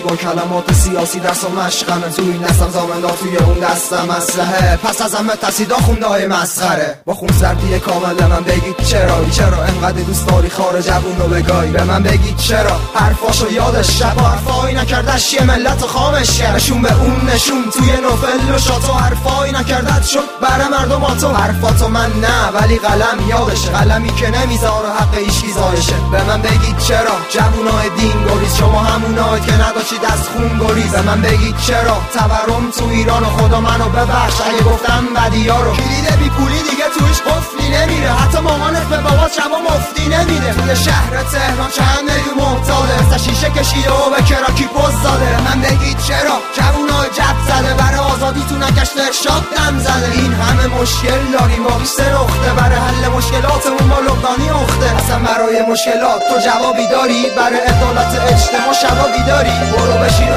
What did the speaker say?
با کلمات سیاسی دست و مشقمه، توی این دستم زامندا توی اون دستم اسلحه. پس از همه ترسیدا خوندهای مسخره، با خون سردی کامل من بگید چرا انقدر دوست داری خارج جوون رو بگای. به من بگید چرا حرفاشو یادش شب و حرفایی نکردش یه ملت خامش کرد، نشون به اون نشون توی نوفل و شاتو حرفایی نکردت شد برای مردم آتو. حرفاتو من نه ولی قلم یادشه، قلمی که نمیذاره حق ایشکی زایشه. به من بگید چرا جوونای دین گریز، شما همونای که نداشتید از خون گریز. به من بگید چرا تورم تو ایران و خدا منو ببخش اگه گفتم بدیا رو. کلید بی پولی دیگه تویش قفلی نمیره، حتی مامانت به بابات شبا مفتی نمیده. توی شهر تهران چند میلیون محتاله، مثل شیشه کشیده و به کراکی پوز داده. من بگید چرا جوونای جب زده برای آزادیتون کشت ارشاد دم زده. این همه مشکل داریم باقی سه نقطه، برای حل مشکلاتمون با لبنانی اخته. اصلا برای مشکلات تو جوابی داری؟ برای عدالت اجتماع شبابی داری؟ برو بشین